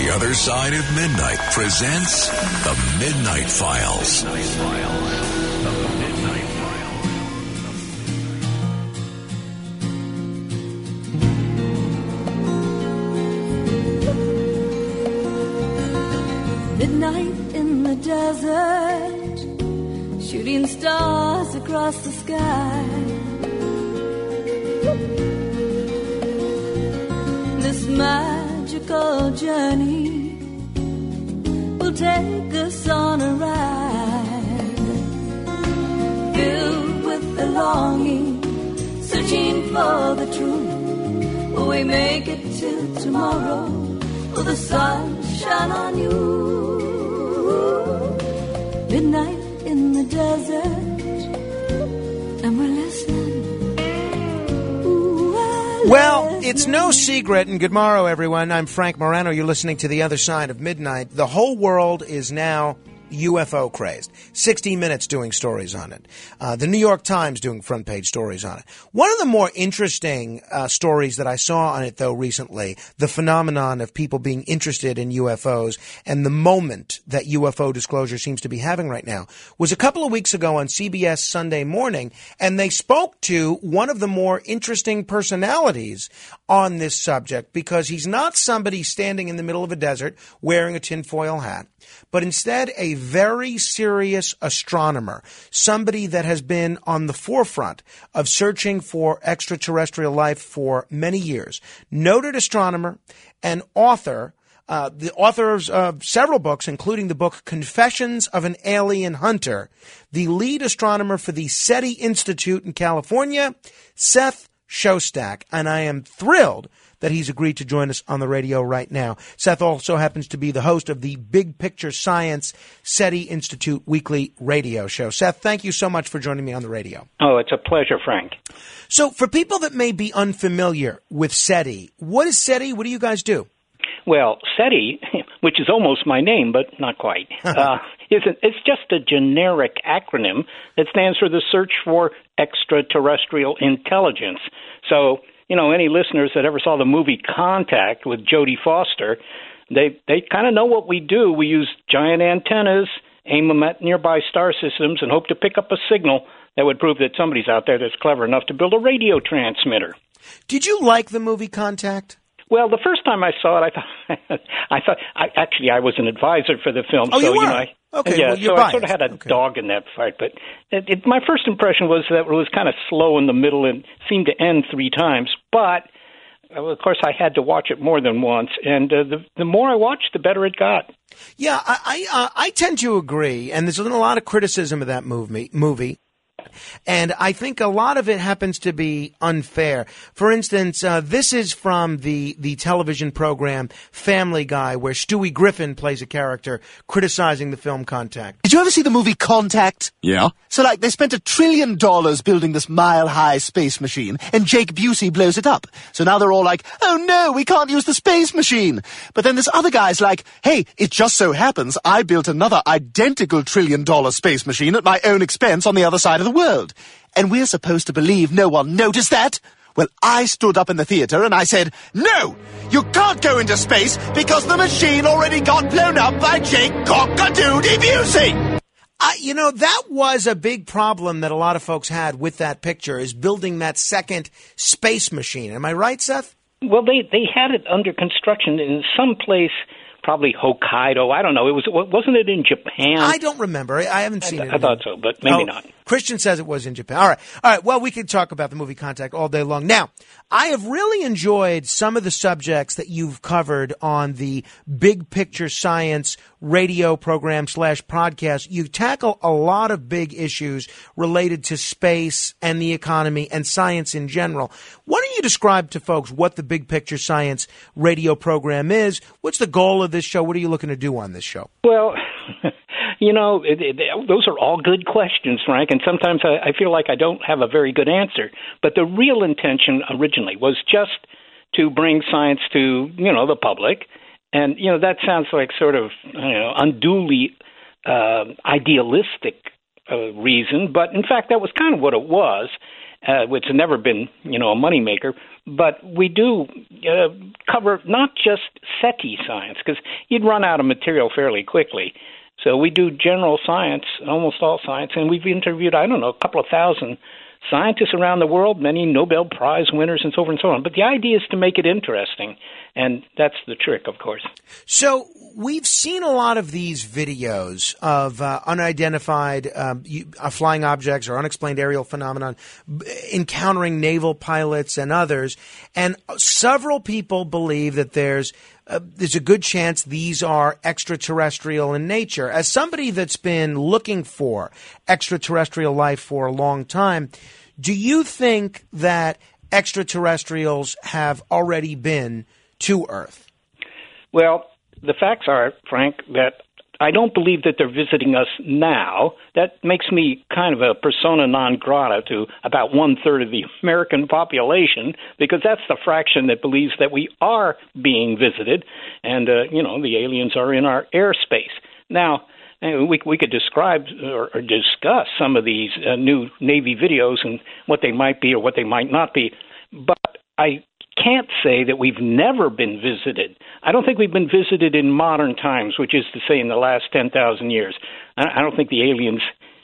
The Other Side of Midnight presents The Midnight Files. Midnight in the desert, shooting stars across the sky. This magical journey will take us on a ride, filled with the longing, searching for the truth. Will we make it till tomorrow? Will the sun shine on you? Midnight in the desert, and we're listening. Well, it's no secret, and good morrow, everyone. I'm Frank Morano. You're listening to The Other Side of Midnight. The whole world is now UFO crazed. 60 Minutes doing stories on it. The New York Times doing front page stories on it. One of the more interesting stories that I saw on it, though, recently, the phenomenon of people being interested in UFOs and the moment that UFO disclosure seems to be having right now, was a couple of weeks ago on CBS Sunday Morning, and they spoke to one of the more interesting personalities on this subject, because he's not somebody standing in the middle of a desert wearing a tinfoil hat, but instead a very serious astronomer, somebody that has been on the forefront of searching for extraterrestrial life for many years. Noted astronomer and author, the author of several books, including the book Confessions of an Alien Hunter, the lead astronomer for the SETI Institute in California, Seth Shostak. And I am thrilled that he's agreed to join us on the radio right now. Seth also happens to be the host of the Big Picture Science SETI Institute weekly radio show. Seth, thank you so much for joining me on the radio. Oh, it's a pleasure, Frank. So for people that may be unfamiliar with SETI, what is SETI? What do you guys do? Well, SETI, which is almost my name, but not quite, it's just a generic acronym that stands for the Search for Extraterrestrial Intelligence. So, you know, any listeners that ever saw the movie Contact with Jodie Foster, they kind of know what we do. We use giant antennas, aim them at nearby star systems, and hope to pick up a signal that would prove that somebody's out there that's clever enough to build a radio transmitter. Did you like the movie Contact? Well, the first time I saw it, I thought I was an advisor for the film. Oh, so, you were? You know, okay, yeah, well, you're so biased. I sort of had a dog in that fight. But my first impression was that it was kind of slow in the middle and seemed to end 3 times. But, of course, I had to watch it more than once. And the more I watched, the better it got. Yeah, I tend to agree. And there's been a lot of criticism of that movie. And I think a lot of it happens to be unfair. For instance, this is from the television program Family Guy, where Stewie Griffin plays a character criticizing the film Contact. Did you ever see the movie Contact? Yeah. So, like, they spent $1 trillion building this mile-high space machine, and Jake Busey blows it up. So now they're all like, oh no, we can't use the space machine. But then this other guy's like, hey, it just so happens I built another identical $1 trillion space machine at my own expense on the other side of the world. And we're supposed to believe no one noticed that? Well, I stood up in the theater and I said, no, you can't go into space because the machine already got blown up by Jake Cock-a-Doodle Busey. You know, that was a big problem that a lot of folks had with that picture, is building that second space machine. Am I right, Seth? Well, they had it under construction in some place, probably Hokkaido. I don't know. Wasn't it in Japan? I don't remember. I haven't seen it. I thought so, but maybe not. Christian says it was in Japan. All right. Well, we could talk about the movie Contact all day long. Now, I have really enjoyed some of the subjects that you've covered on the Big Picture Science radio program / podcast. You tackle a lot of big issues related to space and the economy and science in general. Why don't you describe to folks what the Big Picture Science radio program is? What's the goal of this show? What are you looking to do on this show? Well, you know, those are all good questions, Frank, and sometimes I feel like I don't have a very good answer. But the real intention originally was just to bring science to, you know, the public. And, you know, that sounds like sort of, unduly idealistic reason. But, in fact, that was kind of what it was. which has never been, a moneymaker. But we do cover not just SETI science, because you'd run out of material fairly quickly. So we do general science, almost all science, and we've interviewed, a couple of thousand scientists around the world, many Nobel Prize winners and so forth and so on. But the idea is to make it interesting, and that's the trick, of course. So we've seen a lot of these videos of unidentified flying objects or unexplained aerial phenomenon encountering naval pilots and others, and several people believe that there's a good chance these are extraterrestrial in nature. As somebody that's been looking for extraterrestrial life for a long time, do you think that extraterrestrials have already been to Earth? Well, the facts are, Frank, that I don't believe that they're visiting us now. That makes me kind of a persona non grata to about 1/3 of the American population, because that's the fraction that believes that we are being visited and, the aliens are in our airspace. Now, we could describe or discuss some of these new Navy videos and what they might be or what they might not be, but I can't say that we've never been visited. I don't think we've been visited in modern times, which is to say in the last 10,000 years. I don't think the aliens,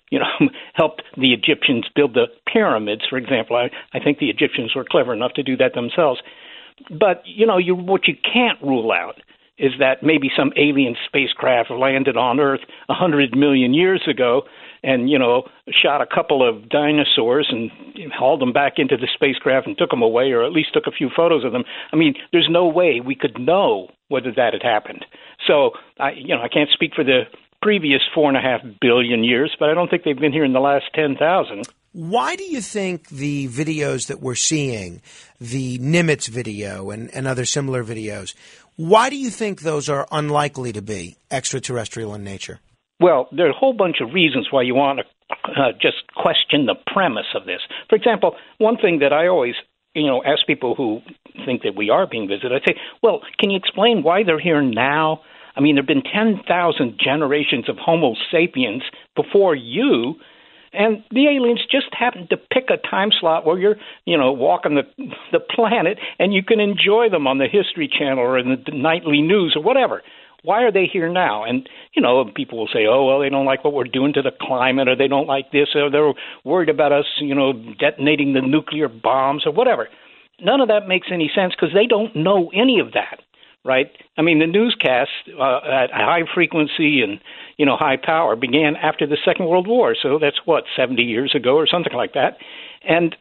helped the Egyptians build the pyramids, for example. I think the Egyptians were clever enough to do that themselves. But, what you can't rule out is that maybe some alien spacecraft landed on Earth 100 million years ago and, shot a couple of dinosaurs and hauled them back into the spacecraft and took them away, or at least took a few photos of them. I mean, there's no way we could know whether that had happened. So, I can't speak for the previous 4.5 billion years, but I don't think they've been here in the last 10,000. Why do you think the videos that we're seeing, the Nimitz video and other similar videos, why do you think those are unlikely to be extraterrestrial in nature? Well, there are a whole bunch of reasons why you want to just question the premise of this. For example, one thing that I always, ask people who think that we are being visited, I say, well, can you explain why they're here now? I mean, there have been 10,000 generations of Homo sapiens before you, and the aliens just happen to pick a time slot where you're, walking the planet, and you can enjoy them on the History Channel or in the nightly news or whatever. Why are they here now? And, people will say, oh, well, they don't like what we're doing to the climate, or they don't like this, or they're worried about us, detonating the nuclear bombs or whatever. None of that makes any sense because they don't know any of that, right? I mean, the newscasts at high frequency and, high power began after the Second World War. So that's, 70 years ago or something like that. And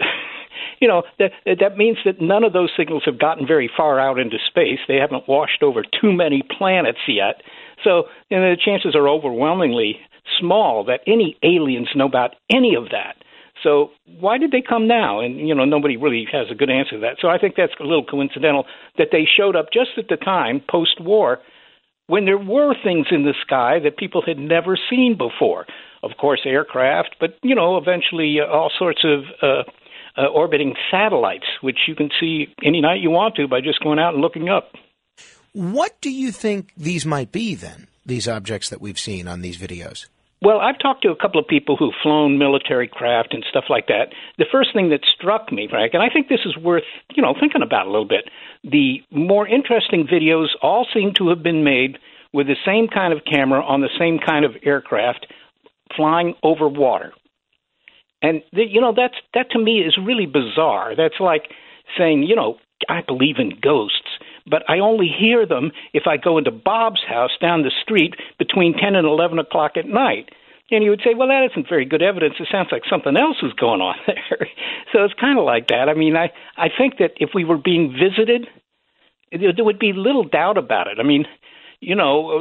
that means that none of those signals have gotten very far out into space. They haven't washed over too many planets yet. So the chances are overwhelmingly small that any aliens know about any of that. So why did they come now? And, nobody really has a good answer to that. So I think that's a little coincidental that they showed up just at the time, post-war, when there were things in the sky that people had never seen before. Of course, aircraft, but, eventually all sorts of orbiting satellites, which you can see any night you want to by just going out and looking up. What do you think these might be, then, these objects that we've seen on these videos? Well, I've talked to a couple of people who've flown military craft and stuff like that. The first thing that struck me, Frank, and I think this is worth, thinking about a little bit, the more interesting videos all seem to have been made with the same kind of camera on the same kind of aircraft flying over water. And, that to me is really bizarre. That's like saying, I believe in ghosts, but I only hear them if I go into Bob's house down the street between 10 and 11 o'clock at night. And you would say, well, that isn't very good evidence. It sounds like something else is going on there. So it's kind of like that. I mean, I think that if we were being visited, there would be little doubt about it. I mean, in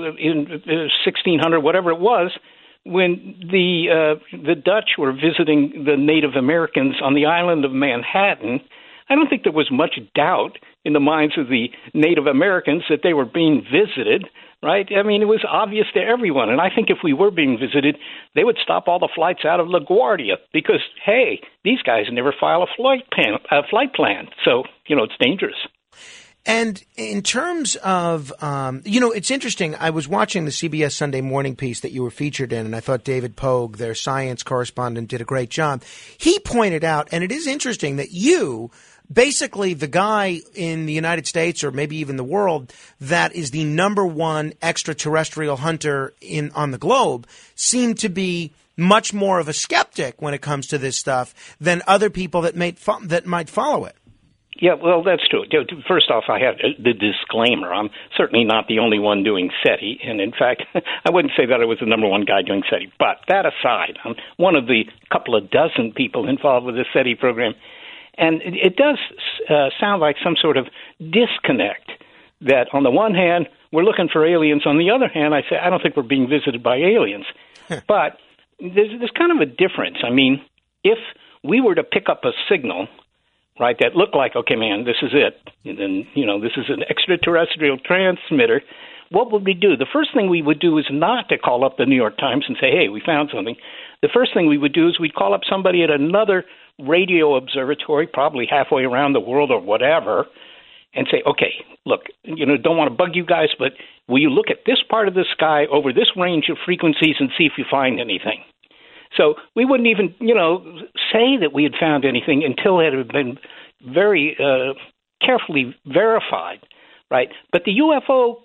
1600, whatever it was, when the Dutch were visiting the Native Americans on the island of Manhattan, I don't think there was much doubt in the minds of the Native Americans that they were being visited, right? I mean, it was obvious to everyone. And I think if we were being visited, they would stop all the flights out of LaGuardia because, hey, these guys never file a flight plan. So, it's dangerous. And in terms of, it's interesting. I was watching the CBS Sunday Morning piece that you were featured in, and I thought David Pogue, their science correspondent, did a great job. He pointed out, and it is interesting that you, basically the guy in the United States or maybe even the world that is the number one extraterrestrial hunter on the globe, seem to be much more of a skeptic when it comes to this stuff than other people that might follow it. Yeah, well, that's true. First off, I have the disclaimer. I'm certainly not the only one doing SETI, and in fact, I wouldn't say that I was the number one guy doing SETI. But that aside, I'm one of the couple of dozen people involved with the SETI program, and it does sound like some sort of disconnect that on the one hand, we're looking for aliens. On the other hand, I say, I don't think we're being visited by aliens. But there's kind of a difference. I mean, if we were to pick up a signal, right, that looked like, okay, man, this is it, and then, this is an extraterrestrial transmitter, what would we do? The first thing we would do is not to call up the New York Times and say, hey, we found something. The first thing we would do is we'd call up somebody at another radio observatory, probably halfway around the world or whatever, and say, okay, look, don't want to bug you guys, but will you look at this part of the sky over this range of frequencies and see if you find anything? So we wouldn't even, say that we had found anything until it had been very carefully verified, right? But the UFO,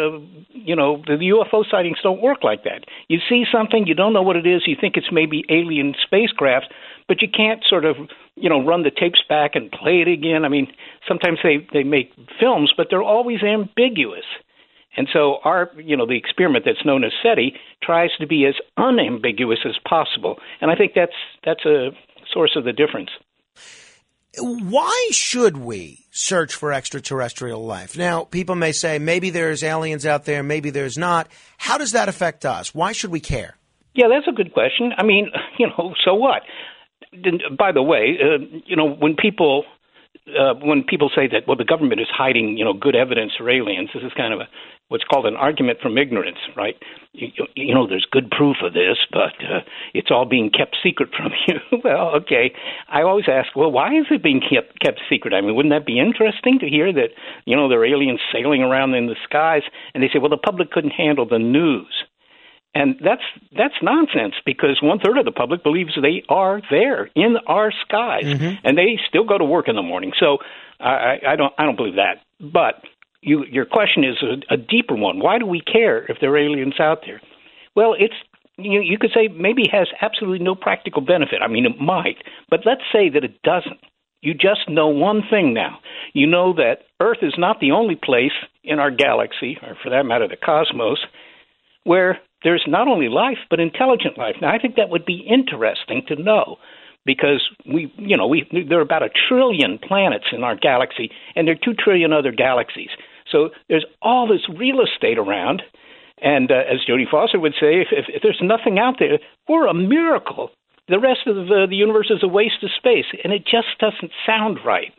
the UFO sightings don't work like that. You see something, you don't know what it is, you think it's maybe alien spacecraft, but you can't sort of, run the tapes back and play it again. I mean, sometimes they make films, but they're always ambiguous. And so the experiment that's known as SETI tries to be as unambiguous as possible. And I think that's a source of the difference. Why should we search for extraterrestrial life? Now, people may say maybe there's aliens out there, maybe there's not. How does that affect us? Why should we care? Yeah, that's a good question. I mean, so what? By the way, when people say that, well, the government is hiding, good evidence for aliens, this is kind of what's called an argument from ignorance, right? There's good proof of this, but it's all being kept secret from you. Well, okay. I always ask, well, why is it being kept secret? I mean, wouldn't that be interesting to hear that, there are aliens sailing around in the skies? And they say, well, the public couldn't handle the news. And that's nonsense, because 1/3 of the public believes they are there in our skies, and they still go to work in the morning. So I don't believe that. But your question is a deeper one. Why do we care if there are aliens out there? Well, it's you could say maybe it has absolutely no practical benefit. I mean, it might, but let's say that it doesn't. You just know one thing now. You know that Earth is not the only place in our galaxy, or for that matter, the cosmos, where there's not only life, but intelligent life. Now, I think that would be interesting to know, because there are about 1 trillion planets in our galaxy, and there are 2 trillion other galaxies. So there's all this real estate around, and as Jodie Foster would say, if there's nothing out there, we're a miracle. The rest of the universe is a waste of space, and it just doesn't sound right.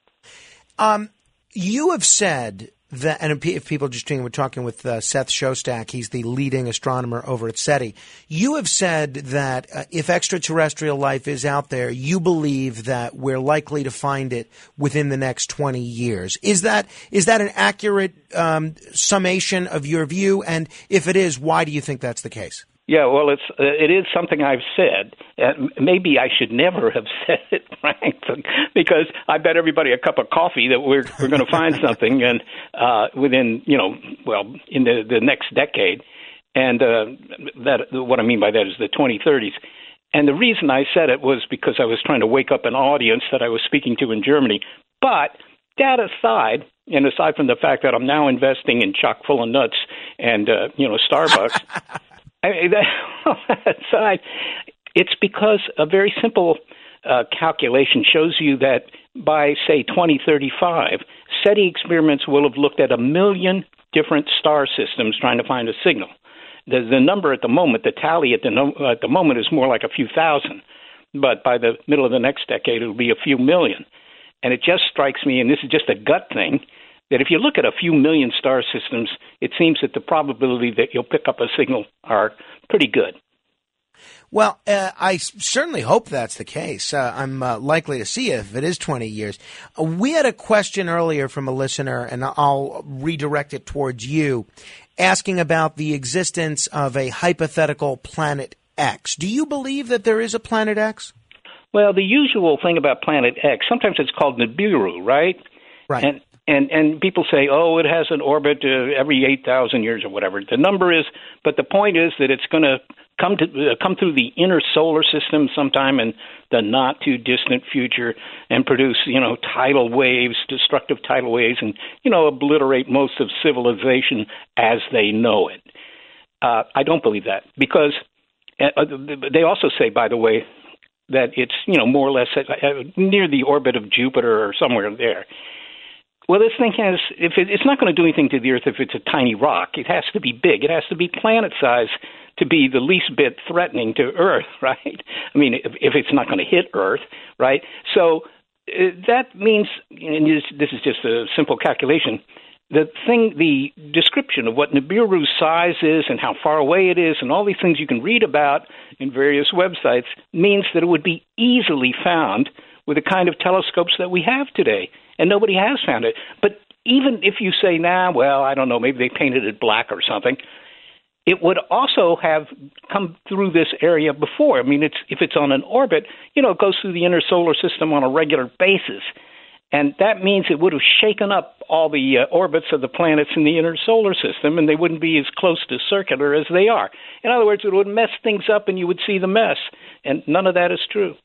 You have said that, and if people just tuning, we're talking with Seth Shostak. He's the leading astronomer over at SETI. You have said that if extraterrestrial life is out there, you believe that we're likely to find it within the next 20 years. Is that an accurate summation of your view? And if it is, why do you think that's the case? Yeah, well, it is something I've said. Maybe I should never have said it, Frank, because I bet everybody a cup of coffee that we're going to find something, and within in the next decade, and that what I mean by that is the 2030s. And the reason I said it was because I was trying to wake up an audience that I was speaking to in Germany. But that aside, and aside from the fact that I'm now investing in chock full of nuts and Starbucks. Aside, it's because a very simple calculation shows you that by, say, 2035, SETI experiments will have looked at 1 million different star systems trying to find a signal. The number at the moment, the tally at the moment is more like a few thousand, but by the middle of the next decade, it'll be a few million. And it just strikes me, and this is just a gut thing, that if you look at a few million star systems, it seems that the probability that you'll pick up a signal are pretty good. Well, I certainly hope that's the case. I'm likely to see it if it is 20 years. We had a question earlier from a listener, and I'll redirect it towards you, asking about the existence of a hypothetical Planet X. Do you believe that there is a Planet X? Well, the usual thing about Planet X, sometimes it's called Nibiru, right? Right. And people say, oh, it has an orbit every 8,000 years or whatever. The number is, but the point is that it's going to come through the inner solar system sometime in the not too distant future and produce, tidal waves, destructive tidal waves, and, obliterate most of civilization as they know it. I don't believe that because they also say, by the way, that it's, more or less near the orbit of Jupiter or somewhere there. Well, this thing has, it's not going to do anything to the Earth if it's a tiny rock. It has to be big. It has to be planet size to be the least bit threatening to Earth, right? I mean, if it's not going to hit Earth, right? So that means, and this is just a simple calculation, the description of what Nibiru's size is and how far away it is and all these things you can read about in various websites means that it would be easily found with the kind of telescopes that we have today. And nobody has found it. But even if you say, I don't know, maybe they painted it black or something, it would also have come through this area before. I mean, if it's on an orbit, it goes through the inner solar system on a regular basis. And that means it would have shaken up all the orbits of the planets in the inner solar system, and they wouldn't be as close to circular as they are. In other words, it would mess things up, and you would see the mess. And none of that is true.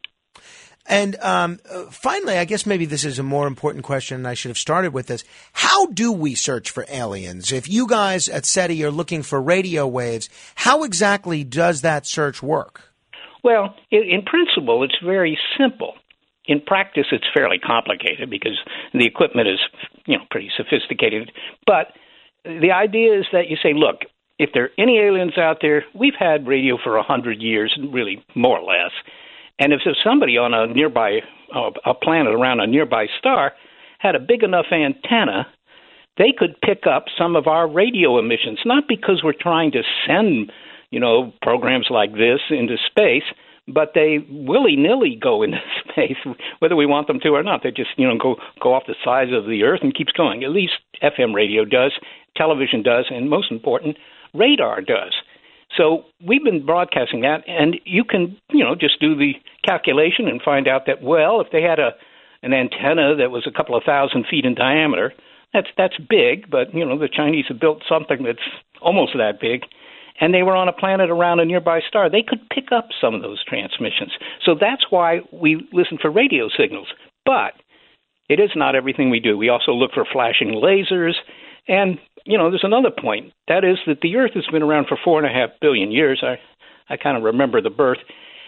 And finally, I guess maybe this is a more important question, and I should have started with this. How do we search for aliens? If you guys at SETI are looking for radio waves, how exactly does that search work? Well, in principle, it's very simple. In practice, it's fairly complicated because the equipment is, pretty sophisticated. But the idea is that you say, look, if there are any aliens out there, we've had radio for 100 years, really more or less. And if somebody on a nearby, a planet around a nearby star had a big enough antenna, they could pick up some of our radio emissions, not because we're trying to send, programs like this into space, but they willy-nilly go into space, whether we want them to or not. They just, go off the size of the Earth and keeps going. At least FM radio does, television does, and most important, radar does. So we've been broadcasting that, and you can, just do the calculation and find out that, well, if they had an antenna that was a couple of 1,000 feet in diameter, that's big, but, the Chinese have built something that's almost that big, and they were on a planet around a nearby star. They could pick up some of those transmissions. So that's why we listen for radio signals. But it is not everything we do. We also look for flashing lasers, and there's another point. That is that the Earth has been around for 4.5 billion years. I kind of remember the birth.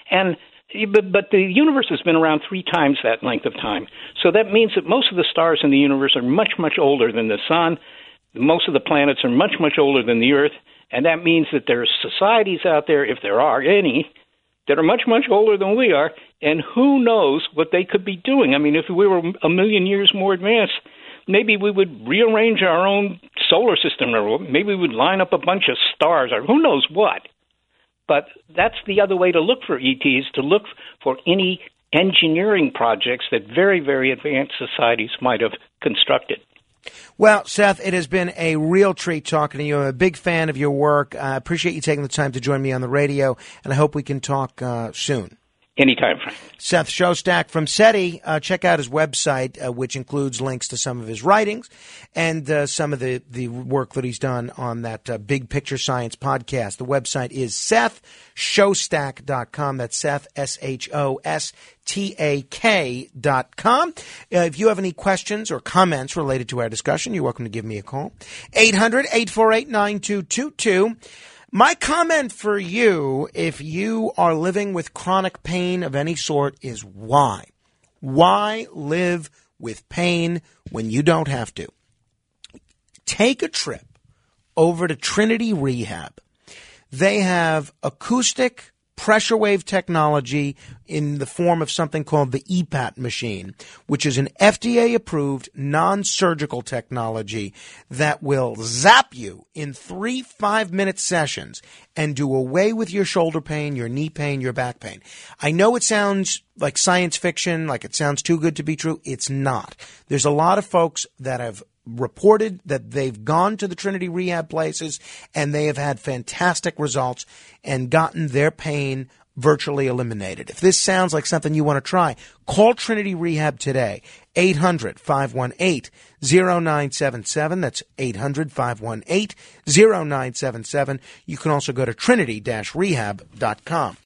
But the universe has been around 3 times that length of time. So that means that most of the stars in the universe are much, much older than the sun. Most of the planets are much, much older than the Earth. And that means that there are societies out there, if there are any, that are much, much older than we are. And who knows what they could be doing. I mean, if we were 1 million years more advanced, maybe we would rearrange our own solar system, or maybe we would line up a bunch of stars, or who knows what. But that's the other way to look for ETs, to look for any engineering projects that very, very advanced societies might have constructed. Well, Seth, it has been a real treat talking to you. I'm a big fan of your work. I appreciate you taking the time to join me on the radio, and I hope we can talk soon. Anytime, Frank. Seth Shostak from SETI. Check out his website, which includes links to some of his writings and some of the work that he's done on that Big Picture Science podcast. The website is SethShostak.com. That's Seth, SHOSTAK.com. If you have any questions or comments related to our discussion, you're welcome to give me a call. 800-848-9222. My comment for you, if you are living with chronic pain of any sort, is why? Why live with pain when you don't have to? Take a trip over to Trinity Rehab. They have acoustic pressure wave technology in the form of something called the EPAT machine, which is an FDA-approved non-surgical technology that will zap you in 3 5-minute sessions and do away with your shoulder pain, your knee pain, your back pain. I know it sounds like science fiction, like it sounds too good to be true. It's not. There's a lot of folks that have reported that they've gone to the Trinity Rehab places and they have had fantastic results and gotten their pain virtually eliminated. If this sounds like something you want to try, call Trinity Rehab today. 800-518-0977. That's 800-518-0977. You can also go to trinity-rehab.com.